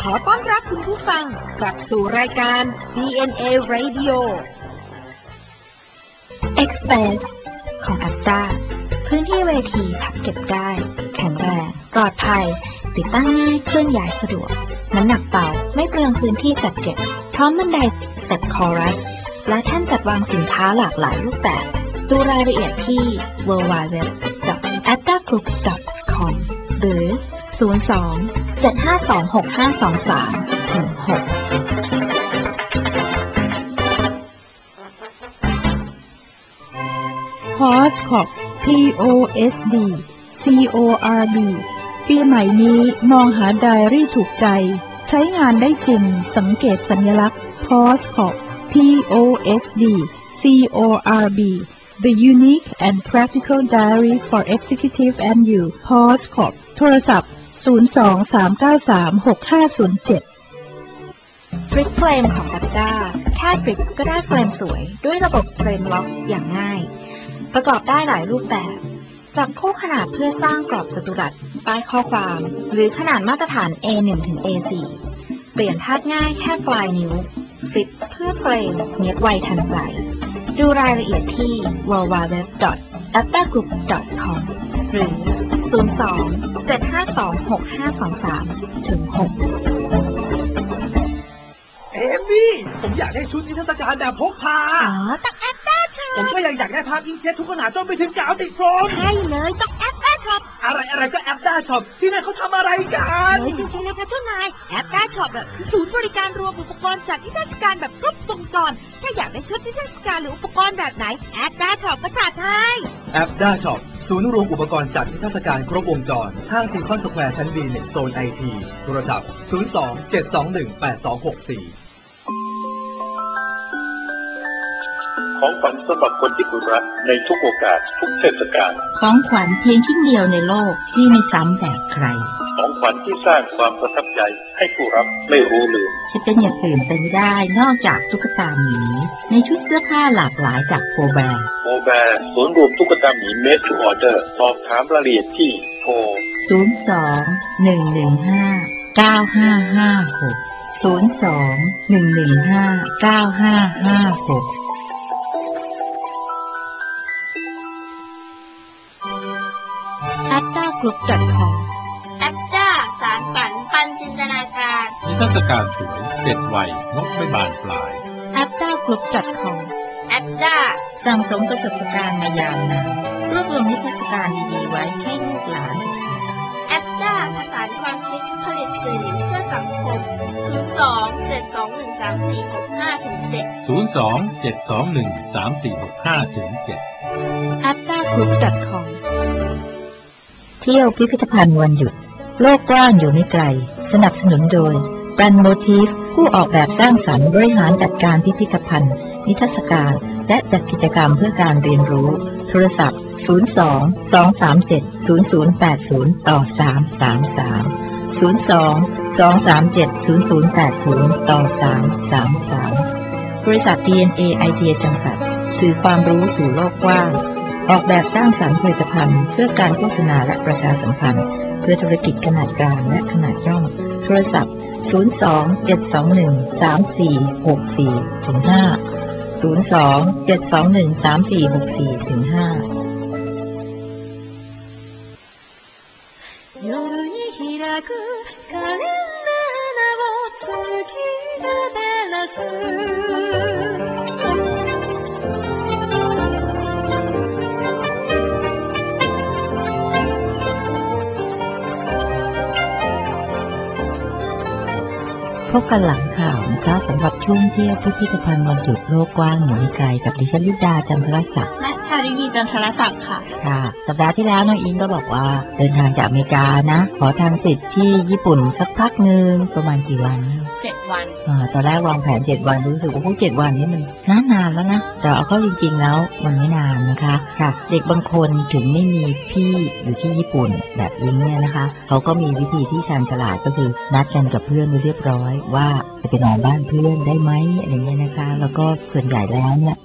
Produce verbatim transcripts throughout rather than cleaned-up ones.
อต้อนรับคุณผู้ฟังกลับสู่รายการ ดี เอ็น เอ Radio Express ของ แอปด้า พื้นที่เวทีพับเก็บได้แข็งแรงปลอดภัยติดตั้งง่ายเคลื่อนย้ายสะดวกน้ำหนักเบาไม่เปลืองพื้นที่จัดเก็บพร้อมบันไดสเต็ปคอรัสและแท่นจัดวางสินค้าหลากหลายรูปแบบดูรายละเอียดที่ ดับเบิลยู ดับเบิลยู ดับเบิลยู ดอท แอปด้ากรุ๊ป ดอท คอม หรือ ศูนย์ สอง เจ็ด ห้า สอง หก ห้า สอง สาม ถึง หกพอส คอร์ป พี โอ เอส ดี ซี โอ อาร์ บี ปีใหม่นี้มองหาไดอารี่ถูกใจใช้งานได้จริงสังเกตสัญลักษณ์ พอส คอร์ป พี โอ เอส ดี ซี โอ อาร์ บี The Unique and Practical Diary for Executive and You พอส คอร์ป โทรศัพท์ ศูนย์ สอง สาม เก้า สาม หก ห้า ศูนย์ เจ็ดฟลิปเฟรมของ แอปด้า แค่ฟลิปก็ได้เฟรมสวยด้วยระบบเฟรมล็อกอย่างง่ายประกอบได้หลายรูปแบบจับคู่ขนาดเพื่อสร้างกรอบจัตุรัสป้ายข้อความหรือขนาดมาตรฐาน เอ หนึ่ง ถึง เอ สี่ เปลี่ยนธาตุง่ายแค่ปลายนิ้วฟลิปเพื่อเฟรมเนียบไวทันใจดูรายละเอียดที่ ดับเบิลยู ดับเบิลยู ดับเบิลยู ดอท แอปด้ากรุ๊ป ดอท คอม หรือ ศูนย์ สอง เจ็ด ห้า สอง หก ห้า สอง สาม ถึง หกเอมี่ผมอยากได้ชุดนิทรรศการแบบพกพาอ๋อต้องแอปด้าช็อปผมก็ยังอยากได้ภาพอิงเจ็ตทุกขนาดจนไปถึงกาวติดโฟมใช่เลยต้องแอปด้าช็อปอะไรอะไรก็แอปด้าช็อปที่นั่นเขาทำอะไรกันเฮ้ยจริงๆเลยค่ะเจ้านายแอปด้าช็อปคือศูนย์บริการรวมอุปกรณ์จัดนิทรรศการแบบครบวงจรถ้าอยากได้ชุดนิทรรศการหรืออุปกรณ์แบบไหนแอปด้าช็อปก็จัดให้แอปด้าช็อปศูนย์รวมอุปกรณ์จัดนิทรรศการครบวงจรห้างซีคอนสแควร์ชั้น บี หนึ่ง โซน ไอ ที โทรศัพท์ ศูนย์ สอง เจ็ด สอง หนึ่ง แปด สอง หก สี่ของขวัญสำหรับคนที่คุณรักในทุกโอกาสทุกเทศกาลของขวัญเพียงชิ้นเดียวในโลกที่ไม่ซ้ำแบบใครของขวัญที่สร้างความประทับใจให้ผู้รับไม่รู้ลืมจะเป็นอย่างอื่นไปไม่ได้นอกจากตุ๊กตาหมีในชุดเสื้อผ้าหลากหลายจากโฟแบร์โฟแบร์ศูนย์รวมตุ๊กตาหมีเมดทูออเดอร์สอบถามรายละเอียดที่โทรศูนย์ สอง หนึ่ง หนึ่ง ห้า เก้า ห้า ห้า หก ศูนย์ สอง หนึ่ง หนึ่ง ห้า เก้า ห้า ห้า หกแอปด้ากรุ๊ป ดอท คอมแอปด้าสารฝันปันจินตนาการนิทรรศการสวยเสร็จไวนกไม่บานปลายแอปด้ากรุ๊ป ดอท คอมแอปด้าสั่งสมประสบการณ์มายาวนานรวบรวมนิทรรศการดีๆไว้ให้ลูกหลานศึกษาแอปด้าผสานความคิดผลิตสื่อเพื่อสังคม ศูนย์ สอง เจ็ด สอง หนึ่ง สาม สี่ หก ห้า ถึง เจ็ดศูนย์ สอง เจ็ด สอง หนึ่ง สาม สี่ หก ห้า ถึง เจ็ดแอปด้ากรุ๊ป ดอท คอมเที่ยวพิพิธภัณฑ์วันหยุดโลกกว้างอยู่ไม่ไกลสนับสนุนโดยแบรนด์โมทีฟผู้ออกแบบสร้างสรรค์บริหารจัดการพิพิธภัณฑ์นิทรรศการและจัดกิจกรรมเพื่อการเรียนรู้โทรศัพท์ ศูนย์ สอง สอง สาม เจ็ด ศูนย์ ศูนย์ แปด ศูนย์ ต่อ สาม สาม สาม ศูนย์ สอง สอง สาม เจ็ด ศูนย์ ศูนย์ แปด ศูนย์ ต่อ สาม สาม สาม บริษัท ดี เอ็น เอ ไอ ที เอ จำกัดสื่อความรู้สู่โลกกว้างออกแบบสร้างสรรค์ผลิตภัณฑ์เพื่อการโฆษณาและประชาสัมพันธ์เพื่อธุรกิจขนาดกลางและขนาดย่อมโทรศัพท์ ศูนย์ สอง เจ็ด สอง หนึ่ง สาม สี่ หก สี่ ถึง ห้า ศูนย์ สอง เจ็ด สอง หนึ่ง สาม สี่ หก สี่ ถึง ห้าพบกันหลังข่าวนะคะสำหรับช่วงเที่ยวพิพิธภัณฑ์วันหยุดโลกกว้างอยู่ไม่ไกลกับดิฉันลิดาจันทรศักดิ์และชาลินีจันทรศักดิ์ค่ะค่ะสัปดาห์ที่แล้วน้องอิงก็บอกว่าเดินทางจากอเมริกานะขอทางสิทธิ์ที่ญี่ปุ่นสักพักนึงประมาณกี่วันเจ็ดวันอ่าตอนแรกวางแผนเจ็ดวันรู้สึกว่าพวกเจ็ดวันนี้มันนานนานแล้วนะแต่เอาเข้าจริงๆแล้วมันไม่นานนะคะค่ะเด็กบางคนถึงไม่มีพี่อยู่ที่ญี่ปุ่นแบบอิงเนี่ยนะคะเขาก็มีวิธีที่ชาญฉลาดก็คือนัดกันกับเพื่อนไว้เรียบร้อยว่าจะไปนอนบ้านเพื่อนได้ไหมอะไรเงี้ยนะคะแล้วก็ส่วนใหญ่แล้วเนี่ย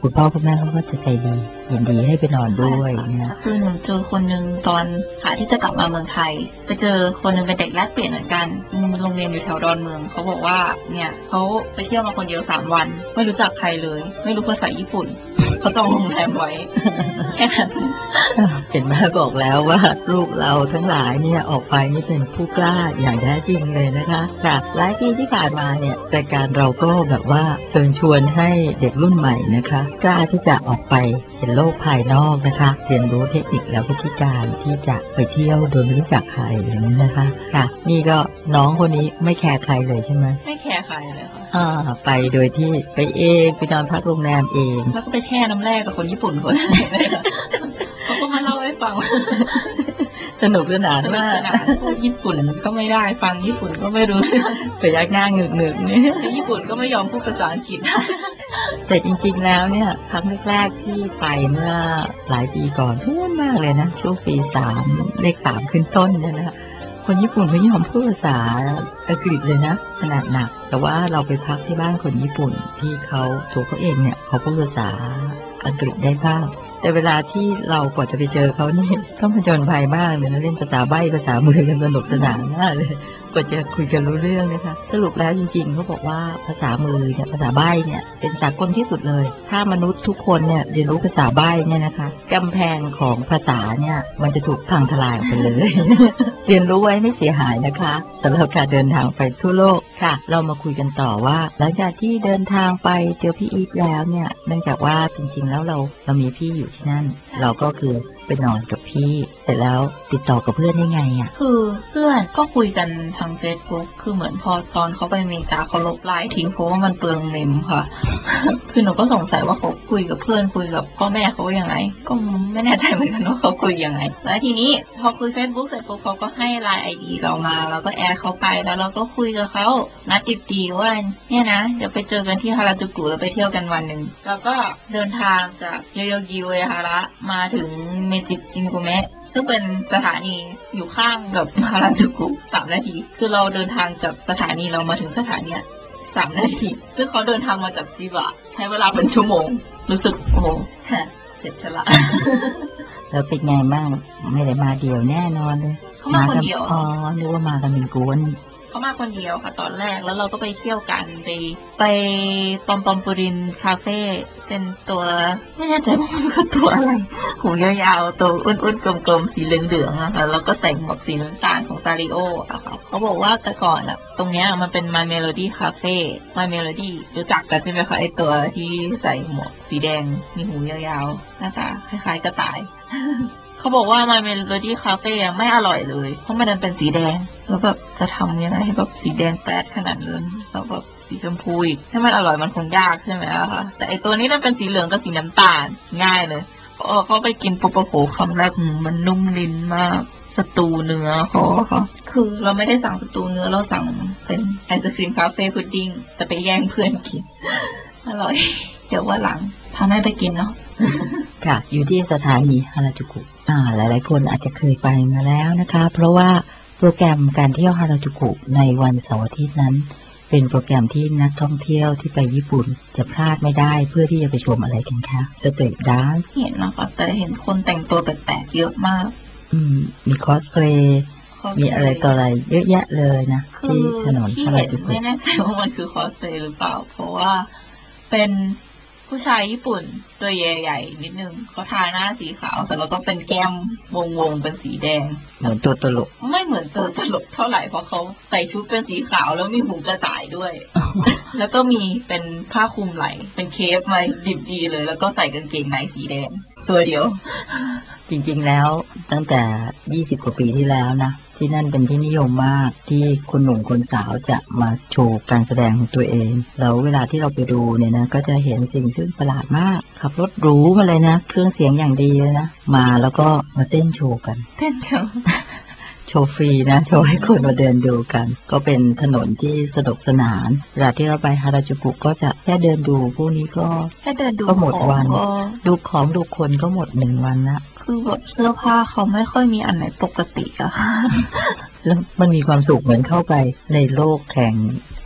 คุณพ่อคุณแม่เขาก็จะใจดียินดีให้ไปนอนด้วยนะคือหนูเจอคนหนึ่งตอนค่ะที่จะกลับมาเมืองไทยไปเจอคนหนึ่งเป็นเด็กแลกเปลี่ยนเหมือนกันโรงเรียนอยู่แถวดอนเมืองเขาบอกว่าเนี่ยเขาไปเที่ยวมาคนเดียวสามวันไม่รู้จักใครเลยไม่รู้ภาษาญี่ปุ่นเขาจองโรงแรมไว้แค่นั้นเห็นแม่บอกแล้วว่าลูกเราทั้งหลายเนี่ยออกไปนี่เป็นผู้กล้าอย่างแท้จริงเลยนะคะค่ะหลายปีที่ผ่านมาเนี่ยรายการเราก็แบบว่าเชิญชวนให้เด็กรุ่นใหม่นะคะกล้าที่จะออกไปเห็นโลกภายนอกนะคะเรียนรู้เทคนิคและวิธีการที่จะไปเที่ยวโดยไม่รู้จักใครอย่างนี้นะคะค่ะนี่ก็น้องคนนี้ไม่แคร์ใครเลยใช่ไหมไม่แคร์ใครเลยค่ะอ่าไปโดยที่ไปเองไปนอนพักโรงแรมเองแล้วก็ไปแช่น้ำแร่กับคนญี่ปุ่นคนเขาก็มาเล่าให้ฟังสนุกสนานมากพูดญี่ปุ่นก็ไม่ได้ฟังญี่ปุ่นก็ไม่รู้ไปยักหน้าหงึกๆนี่ญี่ปุ่นก็ไม่ยอมพูดภาษาอังกฤษแต่จริงๆแล้วเนี่ยครั้งแรกๆที่ไปเมื่อหลายปีก่อนพูดมากเลยนะช่วงปีสามเลขสามขึ้นต้นเนี่ยนะคนญี่ปุ่นไม่ยอมพูดภาษาอังกฤษเลยนะขนาดหนักแต่ว่าเราไปพักที่บ้านคนญี่ปุ่นที่เขาตัวเขาเองเนี่ยเขาพูดภาษาอังกฤษได้บ้างแต่เวลาที่เรากว่าจะไปเจอเขานี่ต้องผจญภัยมากเลยนะเล่นภาษาใบ้ภาษามือกันสนุกสนานมากเลยกว่าจะคุยกันรู้เรื่องนะคะสรุปแล้วจริงๆเขาบอกว่าภาษามือเนี่ยภาษาใบ้เนี่ยเป็นสากลที่สุดเลยถ้ามนุษย์ทุกคนเนี่ยเรียนรู้ภาษาใบ้เนี่ยนะคะกำแพงของภาษาเนี่ยมันจะถูกพังทลายไปเลย เรียนรู้ไว้ไม่เสียหายนะคะสำหรับการเดินทางไปทั่วโลกค่ะเรามาคุยกันต่อว่าหลังจากที่เดินทางไปเจอพี่อีทแล้วเนี่ยเนื่องจากว่าจริงๆแล้วเราเรามีพี่อยู่ที่นั่นเราก็คือไปนอนกับพี่เสร็จแล้วติดต่อกับเพื่อนได้ไงอ่ะคือเพื่อนก็คุยกันทาง Facebook คือเหมือนพอตอนเขาไปอเมริกาเขาลบไลน์ทิ้งเพราะว่ามันเปลืองเมมค่ะ คือหนูก็สงสัยว่าเขาคุยกับเพื่อนคุยกับพ่อแม่เขายังไงก็ไม่แน่ใจเหมือนกันว่าเขาคุยยังไงแล้วทีนี้พอคุย Facebook เสร็จปุ๊บเขาก็ให้ไลน์ ไอ ดี เรามาเราก็แอดเขาไปแล้วเราก็คุยกับเขานัดดิบดีว่าเนี่ยนะเดี๋ยวไปเจอกันที่ฮาราจูกุแล้วไปเที่ยวกันวันหนึ่งแล้วก็เดินทางจากโยโยกิอุเอฮาระมาถึงเมจิจินกุเมะซึ่งเป็นสถานีอยู่ข้างกับฮาราจูกุสามนาทีคือเราเดินทางจากสถานีเรามาถึงสถานีสามนาทีซึ่งเขาเดินทางมาจากจิบะใช้เวลาเป็นชั่วโมงรู้สึกโอ้เจ็บชละแล้วเป็นไงบ้างไม่ได้มาเดียวแน่นอนเลยเขามาคนเดียวอ๋อนึกว่ามากันเป็นกวนเขามาคนเดียวค่ะตอนแรกแล้วเราก็ไปเที่ยวกันไปไปปอมปอมปุรินคาเฟ่เป็นตัวไม่แน่ใจว่ามันคือตัวอะไรหูยาวๆตัวอ้วนๆกลมๆสีเหลืองๆอะค่ะแล้วก็ใส่หมวกสีน้ำตาลของซาริโออะค่ะเขาบอกว่าแต่ก่อนอะตรงเนี้ยมันเป็น My Melody Cafe My Melody รู้จักกันใช่ไหมคะไอตัวที่ใส่หมวกสีแดงมีหูยาวๆหน้าตาคล้ายๆกระต่าย เขาบอกว่า My Melody Cafe ไม่อร่อยเลยเพราะมันเป็นสีแดงแล้วแบบจะทำยังไงให้แบบสีแดงแป๊ดขนาดนั้นแล้วแบบสีชมพูอีกให้มันอร่อยมันคงยากใช่ไหมล่ะคะแต่ไอตัวนี้มันเป็นสีเหลืองกับสีน้ำตาลง่ายเลยพอเขาไปกินปุ๊บโอ้โหคำแรกมันนุ่มลิ้นมากสตูเนื้อเขาค่ะคือเราไม่ได้สั่งสตูเนื้อเราสั่งเป็นไอศครีมคาเฟ่พุดดิ้งจะไปแย่งเพื่อนกินอร่อยเดี๋ยวว่าหลังพาแม่ไปกินเนาะค่ะอยู่ที่สถานีฮาราจูกุอ่าหลายๆคนอาจจะเคยไปมาแล้วนะคะเพราะว่าโปรแกรมการเที่ยวฮาราจูกุในวันเสาร์อาทิตย์นั้นเป็นโปรแกรมที่นักท่องเที่ยวที่ไปญี่ปุ่นจะพลาดไม่ได้เพื่อที่จะไปชมอะไรกันคะสตรีทแดนซ์เห็นนะคะแต่เห็นคนแต่งตัวแปลกๆเยอะมากอืมมีคอสเพลย์มีอะไรต่ออะไรเยอะแยะเลยนะที่ถนนฮาราจูกุไม่แน่ใจว่ามันคือคอสเพลย์หรือเปล่าเพราะว่าเป็นผู้ชายญี่ปุ่นตัวใหญ่ๆนิดนึงเขาทาหน้าสีขาวแต่เราก็เป็นแก้มวงๆเป็นสีแดงเหมือนตัวตลกไม่เหมือนตัวตลกเท่าไหร่เพราะเขาใส่ชุดเป็นสีขาวแล้วมีหูกระต่ายด้วย แล้วก็มีเป็นผ้าคลุมไหล่เป็นเคปมาดิบดีเลยแล้วก็ใส่กางเกงในสีแดงตัวเดียวจริงๆแล้วตั้งแต่ยี่สิบกว่าปีที่แล้วนะที่นั่นเป็นที่นิยมมากที่คนหนุ่มคนสาวจะมาโชว์การแสดงของตัวเองแล้วเวลาที่เราไปดูเนี่ยนะก็จะเห็นสิ่งซึ่งประหลาดมากขับรถหรูมาเลยนะเครื่องเสียงอย่างดีเลยนะมาแล้วก็มาเต้นโชว์กันเต้นเขาโชว์ฟรีนะโชว์ให้คนมาเดินดูกันก็เป็นถนนที่สนุกสนานเวลาที่เราไปฮาราจูกุก็จะแค่เดินดูพวกนี้ก็แค่เดินดูก็หมดวันดูของดูคนก็หมดหนึ่งวันละคือแบบเสื้อผ้าเขาไม่ค่อยมีอันไหนปกติอะค่ะแล้วมันมีความสุขเหมือนเข้าไปในโลกแห่งเนี่ย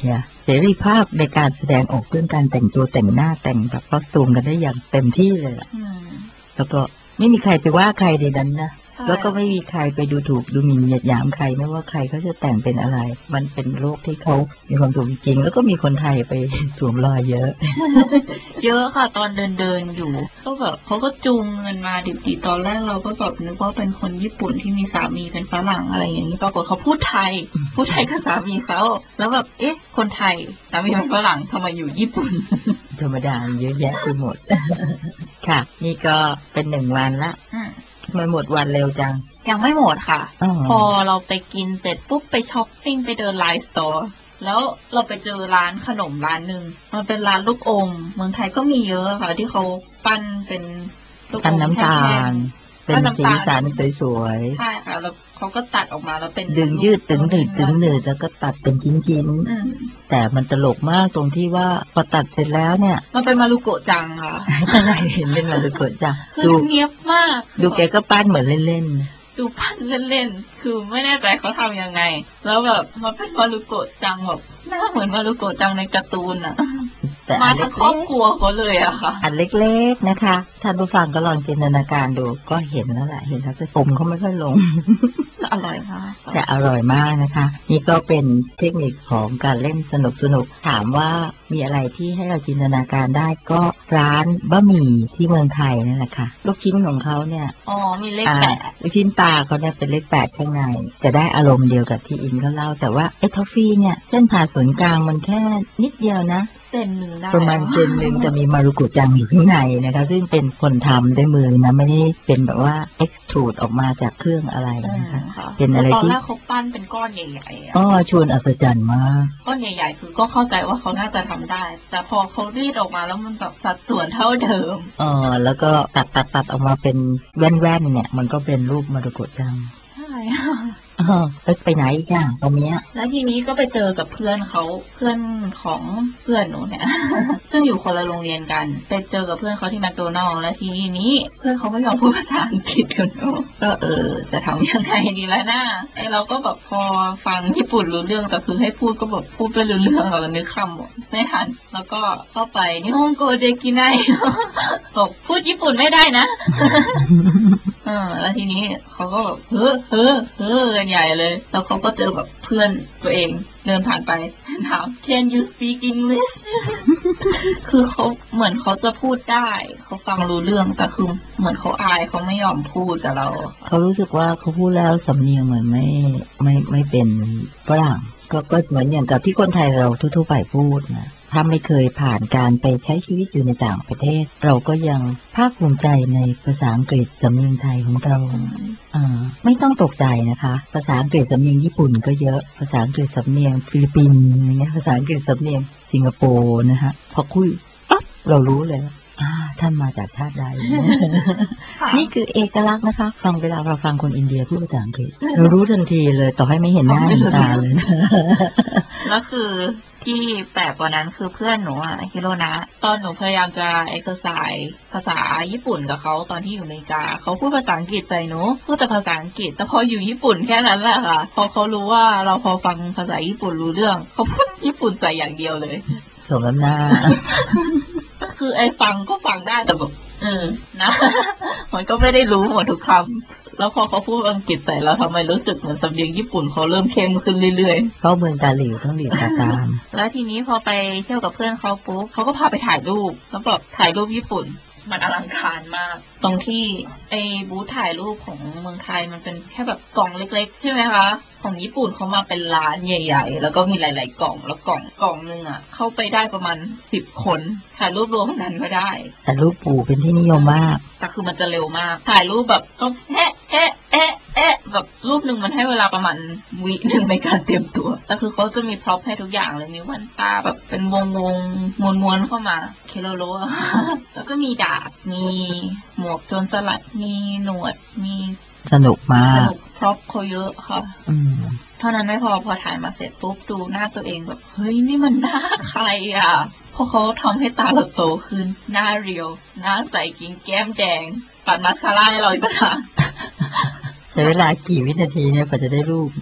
เสรีภาพในการแสดงออกเรื่องการแต่งตัวแต่งหน้าแต่งแบบคอสตูมกันได้อย่างเต็มที่เลยล่ะแล้วก็ไม่มีใครไปว่าใครในนั้นนะแล้วก็ไม่มีใครไปดูถูกดูหมิ่นเหยียดหยามใครไม่ว่าใครเขาจะแต่งเป็นอะไรมันเป็นโลกที่เขามีความสุขจริงแล้วก็มีคนไทยไปสวมรอยเยอะเยอะค่ะตอนเดินเดินอยู่ก็แบบเขาก็จูงเงินมาดิบๆตอนแรกเราก็แบบนึกว่าเป็นคนญี่ปุ่นที่มีสามีเป็นฝรั่งอะไรอย่างนี้ปรากฏเขาพูดไทยพูดไทยกับสามีเขาแล้วแบบเอ๊ะคนไทยสามีเป็นฝรั่งทำไมอยู่ญี่ปุ่นธรรมดาเยอะแยะไปหมด ค่ะนี่ก็เป็นหนึ่งวันละมันหมดวันเร็วจังยังไม่หมดค่ะพอเราไปกินเสร็จปุ๊บไปช้อปปิ้งไปเดินไลฟ์สโตร์แล้วเราไปเจอร้านขนมร้านหนึ่งมันเป็นร้านลูกอมเมืองไทยก็มีเยอะค่ะที่เขาปั้นเป็นลูกอมน้ำตาลเป็นสีสันสวยๆใช่ค่ะแล้วเขาก็ตัดออกมาแล้วเป็นดึงยืดตึงหนืดตึงหนืดแล้วก็ตัดเป็นชิ้นๆแต่มันตลกมากตรงที่ว่าพอตัดเสร็จแล้วเนี่ยมันเป็นมารุโกะจังค่ะอะไรเห็นเป็นมารุโกะจังดูเนียบมากดูแกก็ปั้นเหมือนเล่นๆดูปั้นเล่นๆคือไม่แน่ใจเขาทำยังไงแล้วแบบมันเป็นมารุโกะจังแบบหน้าเหมือนมารุโกะจังในการ์ตูนอ่ะมาทั้งครอบครัวเขาเลยอะค่ะอันเล็กๆนะคะท่านผู้ฟังก็ลองจินตนาการดูก็เห็นแล้วแหละเห็นแล้วแต่ผมเขาไม่ค่อยลงอร่อยค่ะแต่อร่อยมากนะคะนี่ก็เป็นเทคนิคของการเล่นสนุกสนุกถามว่ามีอะไรที่ให้เราจินตนาการได้ก็ร้านบะหมี่ที่เมืองไทยนั่นแหละค่ะลูกชิ้นของเขาเนี่ยอ๋อมีเลขแปดลูกชิ้นปลาเขาเนี่ยเป็นเลขแปดข้างในจะได้อารมณ์เดียวกับที่อินเขาเล่าแต่ว่าไอ้ทอฟฟี่เนี่ยเส้นผ่าศูนย์กลางมันแค่นิดเดียวนะเส้นหนึ่งได้ประมาณเส้นหนึ่งจะมีมารุโกะจังอยู่ข้างในนะคะซึ่งเป็นคนทำด้วยมือนะไม่ได้เป็นแบบว่า extrude ออกมาจากเครื่องอะไรนะคะเป็นอะไรที่ตอนแรกเขาปั้นเป็นก้อนใหญ่ๆอ๋อชวนอัศจรรย์มากก้อนใหญ่ๆคือก็เข้าใจว่าเขาน่าจะทำได้แต่พอเขารีดออกมาแล้วมันแบบสัดส่วนเท่าเดิมอ๋อแล้วก็ตัดตัดตัดออกมาเป็นแว่นๆเนี่ยมันก็เป็นรูปมารุโกะจังใช่อ๋อไปไหนอีกอย่างตรงนี้แล้วทีนี้ก็ไปเจอกับเพื่อนเขาเพื่อนของเพื่อนหนูเนี่ย ซึ่งอยู่คนละโรงเรียนกันไปเจอกับเพื่อนเขาที่แมคโดนัลล์แล้วทีนี้เพื่อนเขาไม่ยอมพูดภาษาอังกฤษกันเนาะก็เออจะทำยังไงดีล่ะนะไอเราก็แบบพอฟังญี่ปุ่นรู้เรื่องแต่คือให้พูดก็แบบพูดไม่รู้เรื่องเรานึกคำไม่ทันแล้วก็เข้าไปนิฮงโกเดกิไนบอกพูดญี่ปุ่นไม่ได้นะ เออแล้วทีนี้เขาก็แบบเฮ้อเฮ้อเฮ้อกันใหญ่เลยแล้วเขาก็เจอแบบเพื่อนตัวเองเดินผ่านไปถาม Can you speak English คือเขาเหมือนเขาจะพูดได้เขาฟังรู้เรื่องแต่คือเหมือนเขาอายเขาไม่ยอมพูดกับเราเขารู้สึกว่าเขาพูดแล้วสำเนียงเหมือนไม่ไม่ไม่เป็นฝรั่งก็ก็เหมือนอย่างกับที่คนไทยเราทั่วๆไปพูดนะถ้าไม่เคยผ่านการไปใช้ชีวิตอยู่ในต่างประเทศเราก็ยังภาคภูมิใจในภาษาอังกฤษสำเนียงไทยของเราอ่าไม่ต้องตกใจนะคะภาษาอังกฤษสำเนียงญี่ปุ่นก็เยอะภาษาอังกฤษสำเนียงฟิลิปปินส์อย่างเงี้ยภาษาอังกฤษสำเนียงสิงคโปร์นะคะพอคุยปั๊บเรารู้เลยอ่าท่านมาจากชาติใด นี่คือเอกลักษณ์นะคะฟังเวลาเราฟังคนอินเดียพูดภาษาอังกฤษเรารู้ทันทีเลยต่อให้ไม่เห็นหน้าเห็นตาเลยแล้วคือที่แปลกกว่านั้นคือเพื่อนหนูอะฮิโรนะตอนหนูพยายามจะเอ็กซ์ไซส์ภาษาญี่ปุ่นกับเขาตอนที่อยู่อเมริกาเขาพูดภาษาอังกฤษใส่หนูพูดแต่ภาษาอังกฤษแต่พออยู่ญี่ปุ่นแค่นั้นแหละค่ะพอเขารู้ว่าเราพอฟังภาษาญี่ปุ่นรู้เรื่องเขาพูดญี่ปุ่นใส่อย่างเดียวเลยสมน้ำหน้าคือไอ้ฟังก็ฟังได้แต่แบบเออนะมันก็ไม่ได้รู้หมดทุกคำแล้วพอเขาพูดอังกฤษใส่เราทำไมรู้สึกเหมือนสำเนียงญี่ปุ่นเขาเริ่มเข้มขึ้นเรื่อยๆเขาเมืองตาหลิวต้องหลิวตาตามแล้วทีนี้พอไปเที่ยวกับเพื่อนเขาปุ๊บเขาก็พาไปถ่ายรูปแล้วแบบถ่ายรูปญี่ปุ่นมันอลังการมากตรงที่ไอ้บูธถ่ายรูปของเมืองไทยมันเป็นแค่แบบกล่องเล็กๆใช่ไหมคะของญี่ปุ่นเขามาเป็นร้านใหญ่ๆแล้วก็มีหลายๆกล่องแล้วกล่องกล่องนึงอ่ะเข้าไปได้ประมาณสิบคนถ่ายรูปรวมกันก็ได้แต่รูปปู่เป็นที่นิยมมากแต่คือมันจะเร็วมากถ่ายรูปแบบต้องแอะแอะแอะแอะแบบรูปหนึ่งมันให้เวลาประมาณวิหนึ่งในการเตรียมตัวแต่คือเขาจะมีพร็อพให้ทุกอย่างเลยมีแว่นตาแบบเป็นวงวงม้วนๆเข้ามาเคโลโลแล้วก็มีดาบมีหมวกโจรสลัดมีหนวดมีสนุกมากสนุกพร็อพเขาเยอะค่ะอืมเท่านั้นไม่พอพอถ่ายมาเสร็จปุ๊บดูหน้าตัวเองแบบเฮ้ยนี่มันหน้าใครอ่ะเพราะเขาทำให้ตาเราโตขึ้นหน้าเรียวหน้าใสกิ้งแก้มแดงปัดมาสคาร่าให้เราอีกต่างใช้เวลากี่วินาทีเนี่ยกว่าจะได้รูปคือ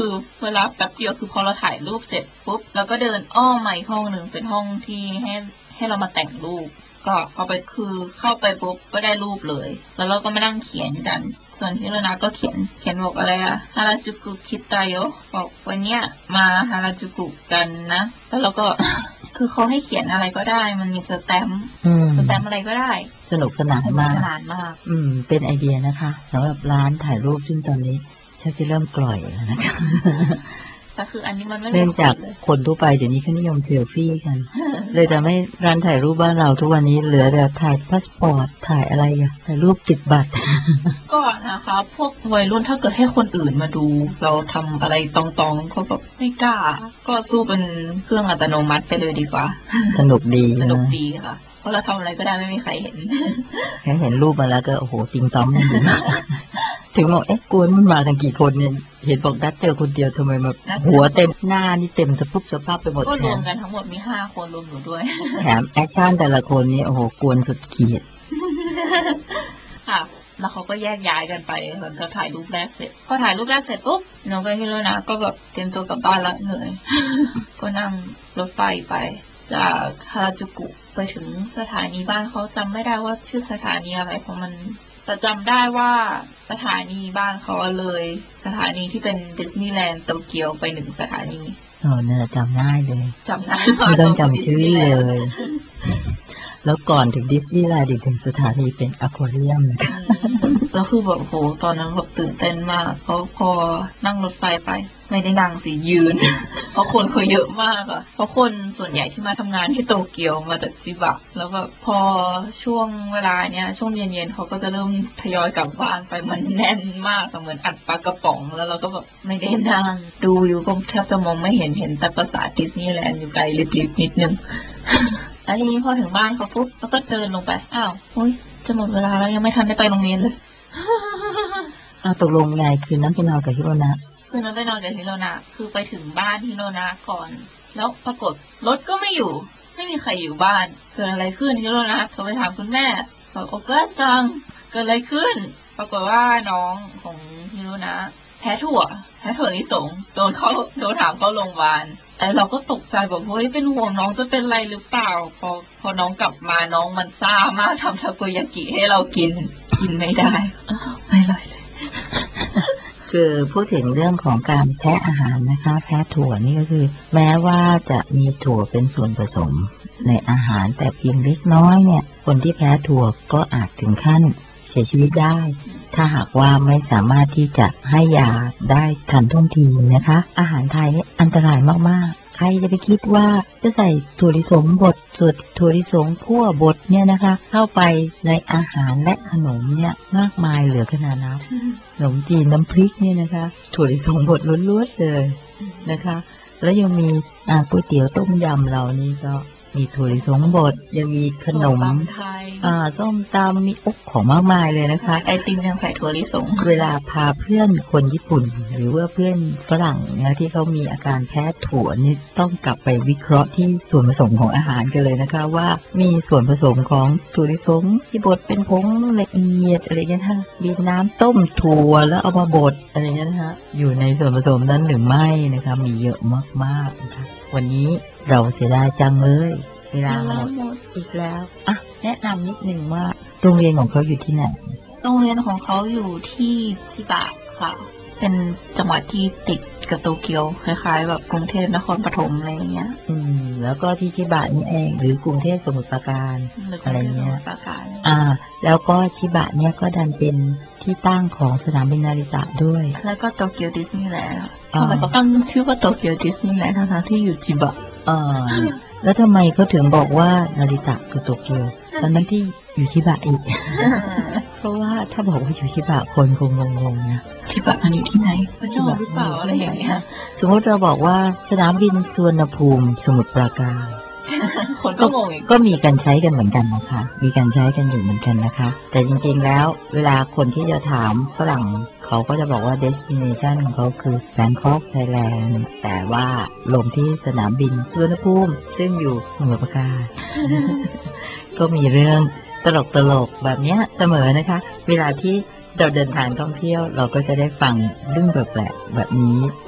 คือเวลาแป๊บเดียวคือพอเราถ่ายรูปเสร็จปุ๊บเราก็เดินอ้อมมาอีกห้องหนึ่งเป็นห้องที่ให้ให้เรามาแต่งรูปก็เอาไปคือเข้าไปปุ๊บก็ได้รูปเลยแล้วเราก็มานั่งเขียนกันส่วนฮิโรนะก็เขียนเขียนบอกอะไรอะฮาราจูกุคิตาโยบอกวันเนี้ยมาฮาราจูกุกันนะแล้วเราก็ คือเขาให้เขียนอะไรก็ได้มันมีสแตมป์สแตมป์อะไรก็ได้สนุกสนานมากสนานมากอืมเป็นไอเดียนะคะสำหรับร้านถ่ายรูปซึ่งตอนนี้ชักจะเริ่มกล่อยแล้วนะคะแต่คืออันนี้มันไม่เนื่องจากคนทั่วไปเดี๋ยวนี้เขานิยมเซลฟี่กัน เลยจะไม่ร้านถ่ายรูปบ้านเราทุกวันนี้เหลือแต่ถ่ายพาสปอร์ตถ่ายอะไรอะถ่ายรูปติดบัตรก็นะคะพวกวัยรุ่นถ้าเกิดให้คนอื่นมาดูเราทำอะไรตองๆเขาแบบไม่กล้าก็สู้เป็นเครื่องอัตโนมัติไปเลยดีกว่าสนุกดีสนุกดีค่ะเพราะเราทำอะไรก็ได้ไม่มีใครเห็นแค่เห็นรูปมาแล้วก็โอ้โหติงต้องกันดีมากถึงบอกเอ๊ะกวนมันมากันกี่คนเนี่ยเห็นบอกนัดเจอคนเดียวทำไมมาหัวเต็มหน้านี่เต็มสะพุบสะพับไปหมดก็รวมกันทั้งหมดมีห้าคนรวมอยู่ด้วยแถมแอคชั่นแต่ละคนนี่โอ้โหกวนสุดขีดค่ะแล้วเขาก็แยกย้ายกันไปหลังจากถ่ายรูปแรกเสร็จพอถ่ายรูปแรกเสร็จปุ๊บน้องก็ฮิโรนะก็แบบเตรียมตัวกลับบ้านละเหนื่อย ก็นั่งรถไฟไปจากฮาราจูกุไปถึงสถานีบ้านเขาจำไม่ได้ว่าชื่อสถานีอะไรเพราะมันแต่จำได้ว่าสถานีบ้านเขาเลยสถานีที่เป็นดิสนีย์แลนด์โตเกียวไปหนึ่งสถานีโอ้เนี่ยจำง่ายเลยจำง่ายไม่ต้องจำชื่อเลยแล้วก่อนถึงดิสนีย์แลนด์ถึงสถานีเป็นอควาเรียมแล้วคือแบบโหตอนนั้นแบบตื่นเต้นมากเพราะพอนั่งรถไฟไปไม่ได้นั่งสิยืน เพราะคนเขาเยอะมากอ่ะเพราะคนส่วนใหญ่ที่มาทำงานที่โตเกียวมาจากจิบะแล้วแบบพอช่วงเวลาเนี้ยช่วงเย็นๆเขาก็จะเริ่มทยอยกลับบ้านไปมันแน่นมากเหมือนอัดปลากระป๋องแล้วเราก็แบบไม่ได้นั่งดูอยู่ก็แทบจะมองไม่เห็นเห็นแต่ปราสาทดิสนีย์แลนด์อยู่ไกลลิบๆนิดนึง แล้วทีนี้พอถึงบ้านเขาปุ๊บแล้วก็เดินลงไปอ้าวโอ๊ยจะหมดเวลาแล้วยังไม่ทันได้ไปโรงเรียนเลยอ้าวตกลงไงคืนนั้นไปนอนกับฮิโรนะคืนนั้นไปนอนกับฮิโรนะคือไปถึงบ้านฮิโรนะก่อนแล้วปรากฏรถก็ไม่อยู่ไม่มีใครอยู่บ้านเกิดอะไรขึ้นฮิโรนะโทรไปถามคุณแม่บอกโอเกิจังเกิดอะไรขึ้นปรากฏว่าน้องของฮิโรนะแพ้ถั่วแพ้ถั่วลิสงโดนเขาโดนถามเข้าโรงพยาบาลไอเราก็ตกใจแบบเฮ้ยเป็นห่วงน้องจะเป็นไรหรือเปล่าพอพอน้องกลับมาน้องมันซ่ามากทำทาโกยากิให้เรากินกินไม่ได้ไม่เลยคือพูดถึงเรื่องของการแพ้อาหารนะคะแพ้ถั่วนี่ก็คือแม้ว่าจะมีถั่วเป็นส่วนผสมในอาหารแต่เพียงเล็กน้อยเนี่ยคนที่แพ้ถั่วก็อาจถึงขั้นเสียชีวิตได้ถ้าหากว่าไม่สามารถที่จะให้ยาได้ทันท่วงทีนะคะอาหารไทยนี่อันตรายมากๆใครจะไปคิดว่าจะใส่ถั่วลิสงบดส่วนถั่วลิสงคั่วบดเนี่ยนะคะเข้าไปในอาหารและขนมเนี่ยมากมายเหลือขนาดนับขนมจีนน้ำพริกเนี่ยนะคะถั่วลิสงบดล้วนๆเลยนะคะแล้วยังมีอ่าก๋วยเตี๋ยวต้มยำเรานี่ก็มีถั่วลิสงบดยังมีขนมอ่าส้มตำมีอุ๊กของมากมายเลยนะคะไอติมยังใส่ถั่วลิสงเวลาพาเพื่อนคนญี่ปุ่นหรือว่าเพื่อนฝรั่งเนี่ยที่เขามีอาการแพ้ถั่วนี่ต้องกลับไปวิเคราะห์ที่ส่วนผสมของอาหารกันเลยนะคะว่ามีส่วนผสมของถั่วลิสงที่บดเป็นผงละเอียดอะไรเงี้ยค่ะมีน้ำต้มถั่วแล้วเอามาบดอะไรเงี้ยนะคะอยู่ในส่วนผสมนั้นหรือไม่นะคะมีเยอะมากๆนะคะวันนี้เราเสียดายจังเลยเวลาหมดอีกแล้วอ่ะแนะนำนิดนึงว่าโรงเรียนของเขาอยู่ที่ไหนโรงเรียนของเขาอยู่ที่ชิบะค่ะเป็นจังหวัดที่ติดกับโตเกียวคล้ายๆแบบกรุงเทพนครปฐมอะไรอย่างเงี้ยอืมแล้วก็ที่ชิบะนี่เองหรือกรุงเทพสมุทรปราการอะไรเงี้ยอ่าแล้วก็ชิบะเนี่ยก็ดันเป็นที่ตั้งของสนามบินนาริตะด้วยแล้วก็โตเกียวดิสนีย์แลนด์ทำไมเขาตั้งชื่อว่าโตเกียวดิสนีย์แลนด์ทั้งๆที่อยู่ชิบะอ่าแล้วทำไมเขาถึงบอกว่านาริตะคือโตเกียวตอนนั้นที่อยู่ชิบะอีก เพราะว่าถ้าบอกว่าอยู่ชิบะคนคงงงๆนะชิบะมันอยู่ที่ไหนชิบะหรือเปล่าอะไรอย่างเงี้ยสมมติเราบอกว่าสนามบินสุวรรณภูมิสมุทรปราการคนก็งงอีกก็มีการใช้กันเหมือนกันนะคะมีการใช้กันอยู่เหมือนกันนะคะแต่จริงๆแล้วเวลาคนที่จะถามฝรั่งเขาก็จะบอกว่า destination ของเขาคือ Bangkok Thailand แต่ว่าลงที่สนามบินสุวรรณภูมิซึ่งอยู่สมุทรปราการ ก็มีเรื่องตลกๆแบบนี้เสมอนะคะเวลาที่เราเดินทางท่องเที่ยวเราก็จะได้ฟังเรื่องแปลกๆแบบนี้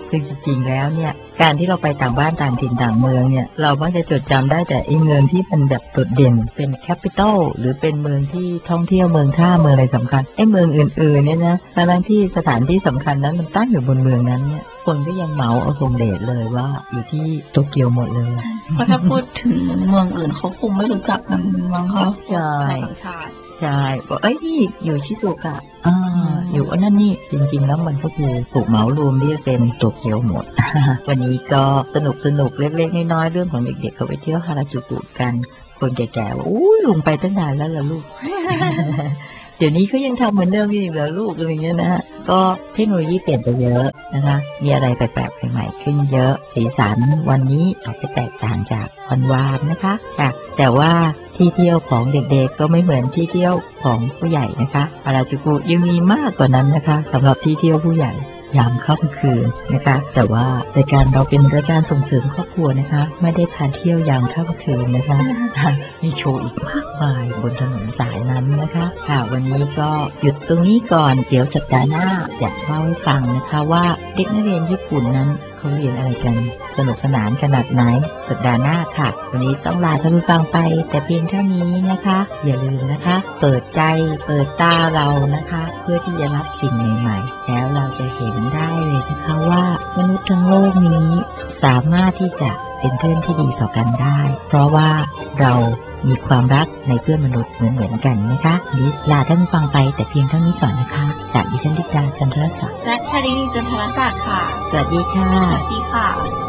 ซึ่งจริงๆแล้วเนี่ยการที่เราไปต่างบ้านต่างถิ่นต่างเมืองเนี่ยเรามักจะจดจำได้แต่ไอ้เมืองที่มันแบบโดดเด่นเป็นแคปิตอลหรือเป็นเมืองที่ท่องเที่ยวเมืองท่าเมืองอะไรสำคัญไอ้เมืองอื่นๆเนี่ยนะทั้งที่สถานที่สำคัญนั้นมันตั้งอยู่บนเมืองนั้นเนี่ยคนก็ยังเหมาเอาทรงเดชเลยว่าอยู่ที่โตเกียวหมดเลยเพราะถ้าพูดถึงเมืองอื่นเขาคงไม่รู้จักกันมั้งคะใช่ต่างชาติใช่บอกเอ้ยนี่อยู่ชิซูกะอ่าอยู่อันนั้นนี่จริงๆแล้วมันก็คือถูกเหมารวมเรียกเป็นโตเกียวหมด วันนี้ก็สนุกสนุกเล็กๆน้อยๆเรื่องของเด็กๆเขาไปเที่ยวฮาราจูกุกันคนแก่ๆว่าอู้ลุงไปตั้งนานแล้วล่ะลูก เดี๋ยวนี้เขายังทำเหมือนเดิมอยู่เหรอลูกอะไรเงี้ยนะฮะก็เทคโนโลยีเปลี่ยนไปเยอะนะคะมีอะไรแปลกๆใหม่ๆขึ้นเยอะสีสันวันนี้อาจจะแตกต่างจากวันวานนะคะค่ะแต่ว่าที่เที่ยวของเด็กๆก็ไม่เหมือนที่เที่ยวของผู้ใหญ่นะคะฮาราจูกุยังมีมากกว่านั้นนะคะสำหรับที่เที่ยวผู้ใหญ่ยามค่ำคืนนะคะแต่ว่ารายการเราเป็นรายการส่งเสริมครอบครัวนะคะไม่ได้พาเที่ยวยามค่ำคืนนะคะมีโชว์อีกมากมายบนถนนสายนั้นนะคะค่ะวันนี้ก็หยุดตรงนี้ก่อนเดี๋ยวสัปดาห์หน้าจะเล่าให้ฟังนะคะว่าเด็กนักเรียนญี่ปุ่นนั้นเขาเรียนอะไรกันสนุกสนานขนาดไหนสัปดาห์หน้าค่ะวันนี้ต้องลาท่านผู้ฟังไปแต่เพียงเท่านี้นะคะอย่าลืมนะคะเปิดใจเปิดตาเรานะคะเพื่อที่จะรับสิ่งใหม่ๆแล้วเราจะเห็นได้เลยนะคะว่ามนุษย์ทั้งโลกนี้สามารถที่จะเป็นเพื่อนที่ดีต่อกันได้เพราะว่าเรามีความรักในเพื่อนมนุษย์เหมือนเหมือนกันนะคะนี้ลาท่านผู้ฟังไปแต่เพียงเท่านี้ก่อนนะคะจากดิฉันดิจาจันทรศักดิ์และชลินีจันทรศักดิ์ค่ะสวัสดีค่ะสวัสดีค่ะ